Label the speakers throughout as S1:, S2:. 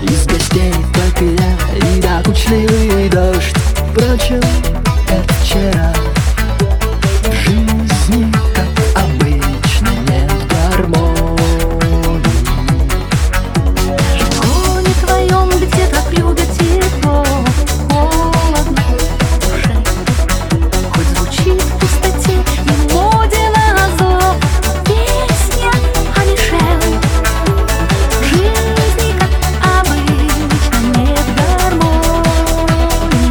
S1: Из гостей только я и докучливый дождь. Впрочем, это вчера. В жизни, как обычно, нет гармонии.
S2: Даже в доме твоем, где так любят тепло, холодно в душе. Хоть звучит в пустоте мелодия назло, песня о Мишель. В жизни, как обычно, нет гармонии.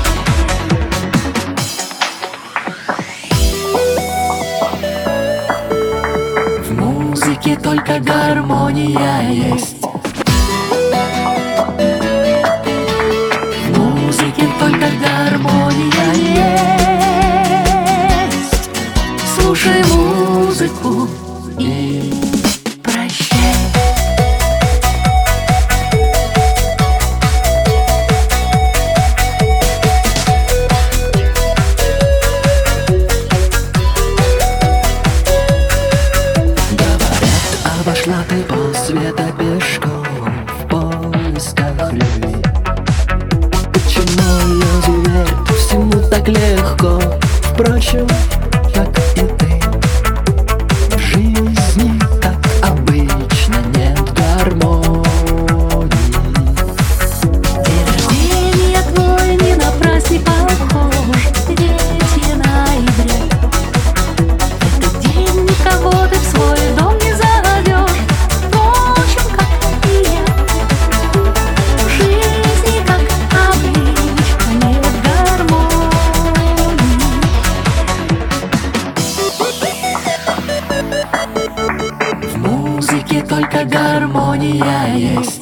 S1: В музыке только гармония есть. В музыке только гармония есть. Слушай музыку и прощай. Обошла ты полсвета пешком в поисках любви. Почему ее зверь всему так легко? Впрочем, как и ты. В жизни, как обычно, нет гармонии.
S2: День рождения твой не на праздник похож, 3 ноября. Этот день никого ты в свой дом не зовешь. Впрочем, как и я. В жизни, как обычно, нет гармонии.
S1: В музыке только гармония есть.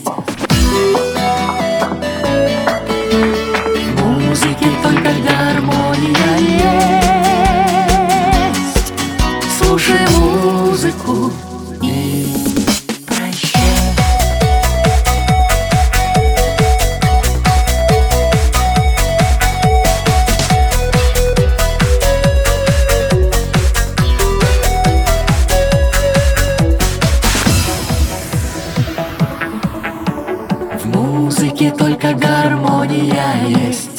S1: В музыке только гармония есть. Слушай музыку и прощай. В музыке только гармония есть.